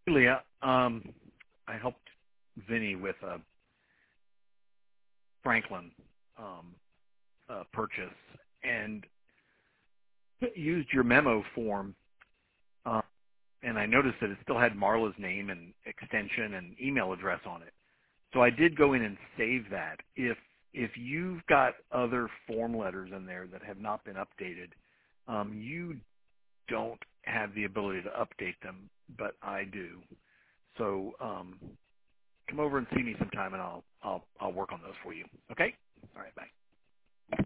Leah, I helped Vinny with a Franklin purchase and used your memo form, uh, and I noticed that it still had Marla's name and extension and email address on it. So I did go in and save that. If you've got other form letters in there that have not been updated, you don't have the ability to update them, but I do. So come over and see me sometime, and I'll work on those for you. Okay? All right. Bye.